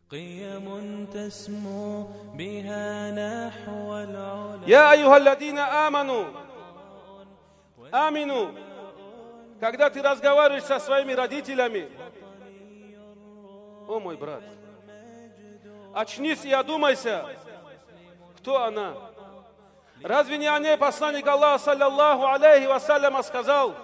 Я айюхалладина амину. Когда ты разговариваешь со своими родителями, о мой брат, очнись и одумайся, кто она. Разве не о ней посланник Аллаха, саллаллаху алейхи вассаляма, сказал,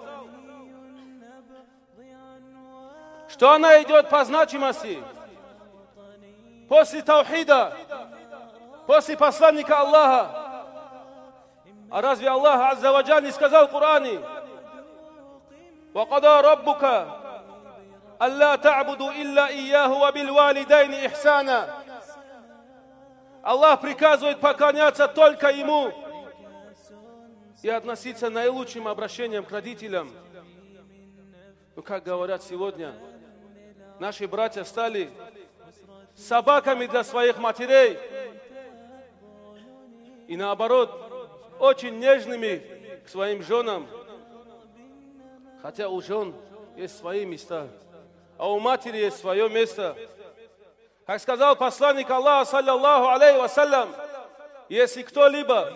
что она идет по значимости после таухида, после посланника Аллаха. А разве Аллах азза ва джаль не сказал в Коране: وَقَضَى رَبُّكَ أَلَّا تَعْبُدُوا إِلَّا إِيَّاهُ وَبِالْوَالِدَيْنِ إِحْسَانًا. Аллах приказывает поклоняться только Ему и относиться наилучшим обращением к родителям. Ну, как говорят сегодня, наши братья стали собаками для своих матерей и наоборот, очень нежными к своим женам. Хотя у жен есть свои места, а у матери есть свое место. Как сказал посланник Аллаха, саллаллаху алейхи вассалям, если кто-либо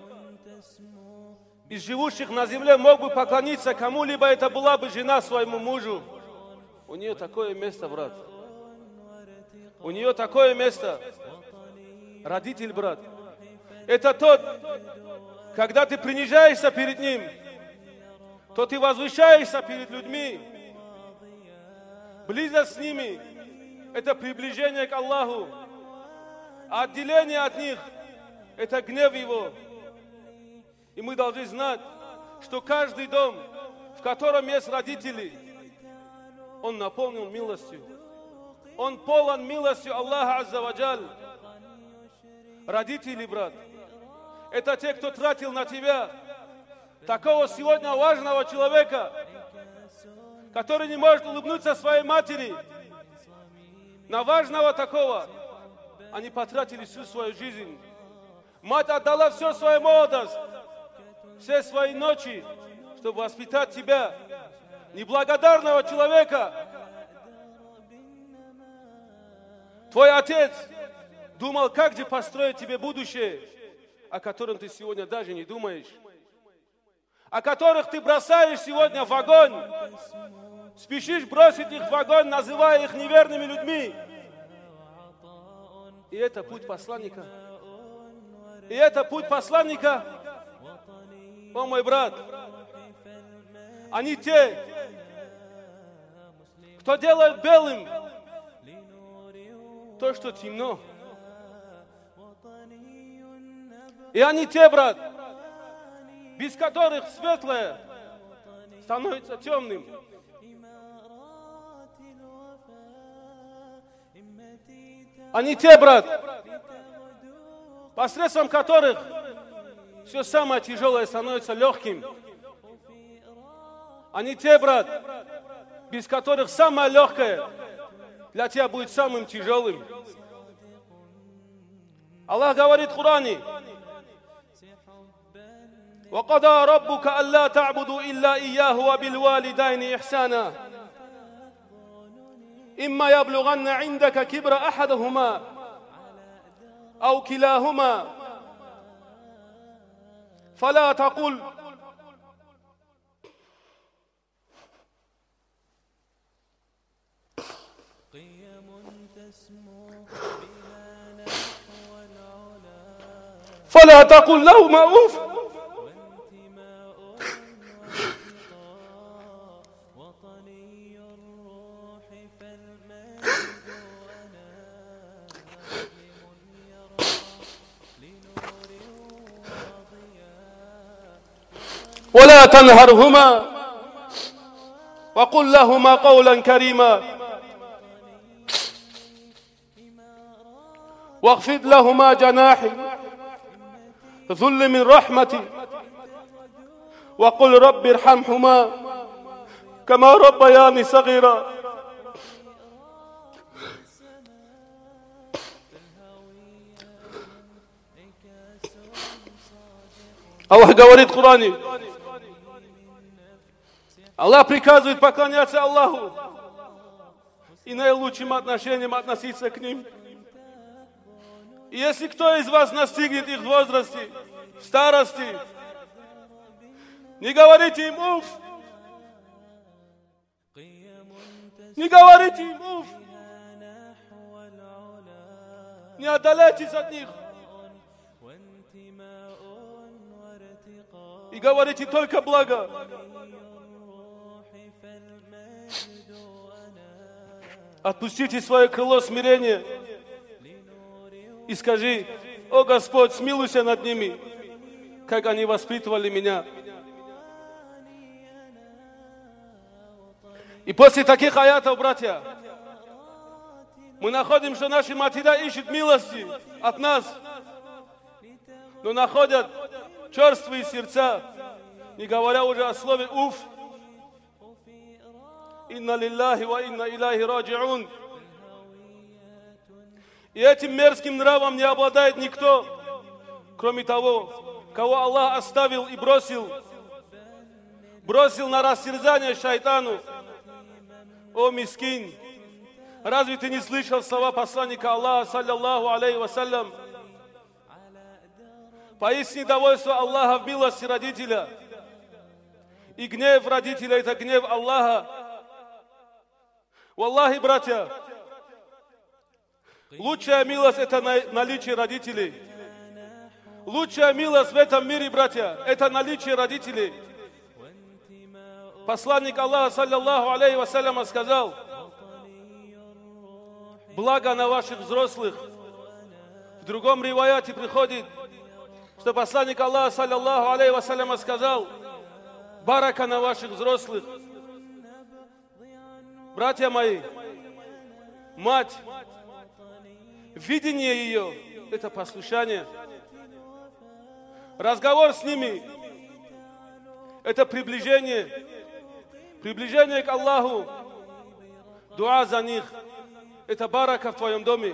из живущих на земле мог бы поклониться кому-либо, это была бы жена своему мужу. У нее такое место, брат. У нее такое место. Родитель, брат. Это тот, когда ты принижаешься перед ним, то ты возвышаешься перед людьми. Близость с ними – это приближение к Аллаху. А отделение от них – это гнев Его. И мы должны знать, что каждый дом, в котором есть родители, он наполнен милостью. Он полон милостью Аллаха азза ва джаль. Родители, брат, это те, кто тратил на тебя такого сегодня важного человека, который не может улыбнуться своей матери. На важного такого они потратили всю свою жизнь. Мать отдала всю свою молодость, все свои ночи, чтобы воспитать тебя, неблагодарного человека. Твой отец думал, как же построить тебе будущее, о котором ты сегодня даже не думаешь, о которых ты бросаешь сегодня в огонь, спешишь бросить их в огонь, называя их неверными людьми. И это путь посланника. И это путь посланника. О, мой брат, они те, кто делает белым то, что темно. И они те, брат, без которых светлое становится темным. Они те, брат, посредством которых все самое тяжелое становится легким. Они те, брат, без которых самое легкое для тебя будет самым тяжелым. Аллах говорит в Коране: وَقَضَى رَبُّكَ أَلَّا تَعْبُدُوا إِلَّا إِيَّاهُ وَبِالْوَالِدَيْنِ إِحْسَانًا إِمَّا يَبْلُغَنَّ عِندَكَ كِبْرَ أَحَدُهُمَا أَوْ كِلَاهُمَا فَلَا تَقُلْ لهما أوف ولا تنهرهما وقل لهما قولا كريما واخفض لهما جناح ذل من رحمتي وقل رب ارحمهما كما ربياني صغيرا. Аллах говорит в Коране, Аллах приказывает поклоняться Аллаху и наилучшим отношением относиться к ним. И если кто из вас настигнет их в возрасте, в старости, не говорите им «уф». Не говорите им «уф». Не отдаляйтесь от них. И говорите только благо. Отпустите свое крыло смирения и скажи: «О Господь, смилуйся над ними, как они воспитывали меня». И после таких аятов, братья, мы находим, что наши матери ищут милости от нас, но находят черствые сердца, не говоря уже о слове «уф». «Инна лиллахи ва инна илайхи раджиун». И этим мерзким нравом не обладает никто, кроме того, кого Аллах оставил и бросил на растерзание шайтану. О мискин, разве ты не слышал слова посланника Аллаха, саллаллаху алейхи вассалям? Поистине довольство Аллаха в милости родителя, и гнев родителя — это гнев Аллаха. Валлахи, братья, лучшая милость — это наличие родителей. Лучшая милость в этом мире, братья, это наличие родителей. Посланник Аллаха, саллаллаху алейхи вассалям, сказал: благо на ваших взрослых. В другом риваяте приходит, что посланник Аллаха, саллаллаху алейхи вассалям, сказал: барака на ваших взрослых. Братья мои, мать, видение ее — это послушание. Разговор с ними — это приближение к Аллаху. Дуа за них — это барака в твоем доме.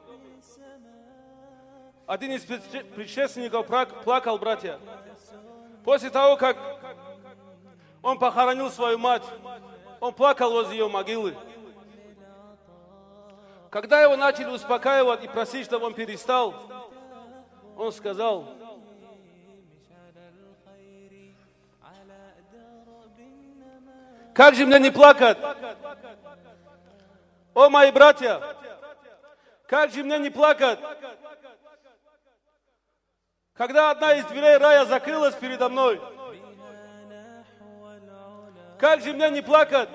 Один из предшественников плакал, братья. После того, как он похоронил свою мать, он плакал возле ее могилы. Когда его начали успокаивать и просить, чтобы он перестал, он сказал: как же мне не плакать? О, мои братья, как же мне не плакать, когда одна из дверей рая закрылась передо мной? Как же мне не плакать,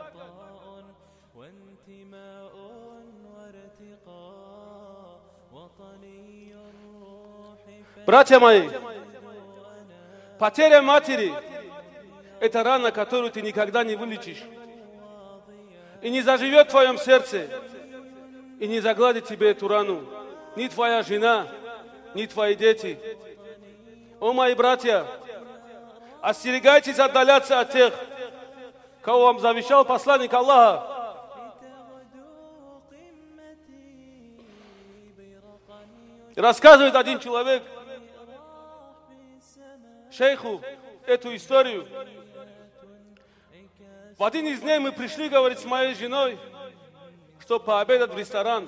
братья мои? Потеря матери — это рана, которую ты никогда не вылечишь. И не заживет в твоем сердце, и не загладит тебе эту рану ни твоя жена, ни твои дети. О, мои братья, остерегайтесь отдаляться от тех, кого вам завещал посланник Аллаха. Рассказывает один человек шейху эту историю. В один из дней мы пришли, говорит, с моей женой, чтобы пообедать в ресторан.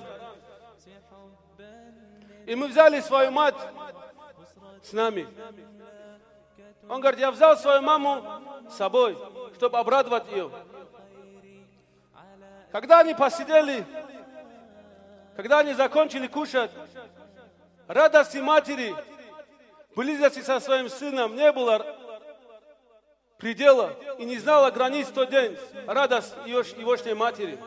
И мы взяли свою мать с нами. Он говорит: я взял свою маму с собой, чтобы обрадовать ее. Когда они посидели, когда они закончили кушать, радости матери, близости со своим сыном не было предела, и не знала границ в тот день радость егошней матери.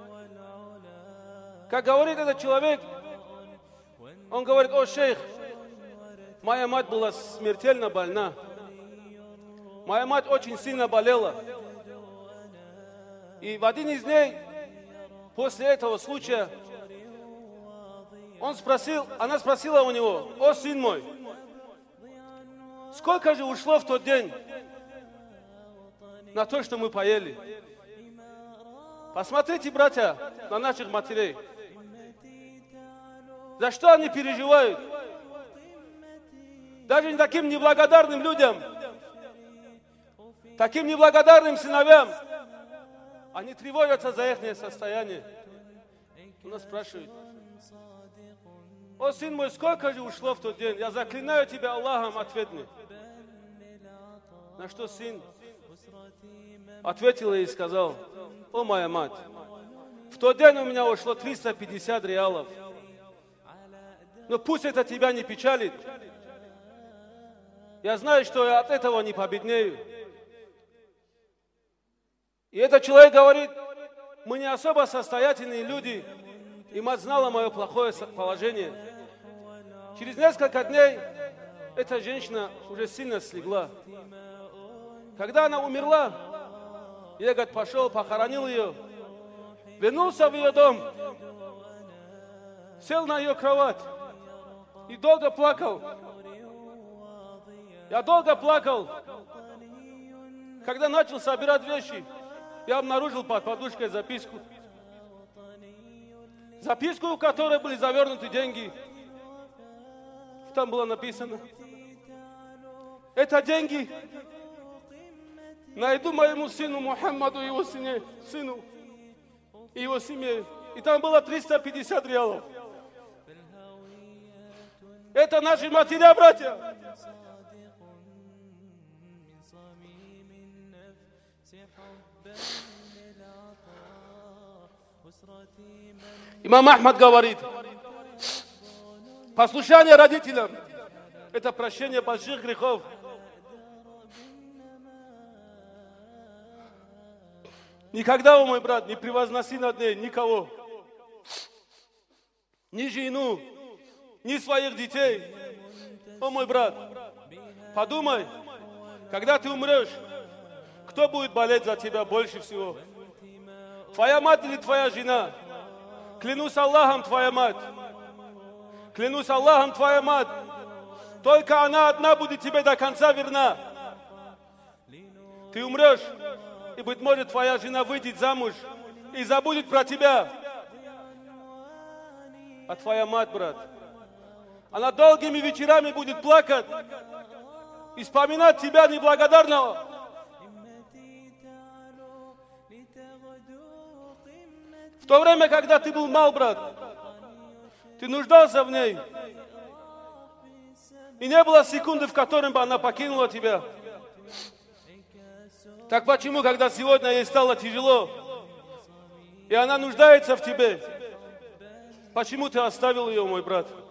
Как говорит этот человек, он говорит: о, шейх, моя мать была смертельно больна. Моя мать очень сильно болела. И в один из дней, после этого случая, она спросила у него: о, сын мой, сколько же ушло в тот день на то, что мы поели? Посмотрите, братья, на наших матерей. За что они переживают? Даже таким неблагодарным людям, таким неблагодарным сыновьям, Они тревожатся за их состояние. У нас спрашивают: о, сын мой, сколько же ушло в тот день? Я заклинаю тебя Аллахом, ответь мне. На что сын ответил и сказал: о, моя мать, в тот день у меня ушло 350 реалов. Но пусть это тебя не печалит. Я знаю, что я от этого не победнею. И этот человек говорит: мы не особо состоятельные люди, и мать знала мое плохое положение. Через несколько дней эта женщина уже сильно слегла. Когда она умерла, я, говорит, пошел, похоронил ее, вернулся в ее дом, сел на ее кровать и долго плакал. Я долго плакал. Когда начал собирать вещи, я обнаружил под подушкой записку. Записку, в которой были завернуты деньги. Там было написано: это деньги найду моему сыну Мухаммаду, его сыну и его семье. И там было 350 реалов. Это наши матеря, братья. Имам Ахмад говорит: послушание родителям – это прощение больших грехов. Никогда, о мой брат, не превозноси над ней никого. Ни жену, ни своих детей. О мой брат, подумай, когда ты умрешь, кто будет болеть за тебя больше всего? Твоя мать или твоя жена? Клянусь Аллахом, твоя мать. Клянусь Аллахом, твоя мать. Только она одна будет тебе до конца верна. Ты умрешь, и, быть может, твоя жена выйдет замуж и забудет про тебя. А твоя мать, брат, она долгими вечерами будет плакать и вспоминать тебя неблагодарного. В то время, когда ты был мал, брат, ты нуждался в ней. И не было секунды, в которой бы она покинула тебя. Так почему, когда сегодня ей стало тяжело, и она нуждается в тебе, почему ты оставил ее, мой брат?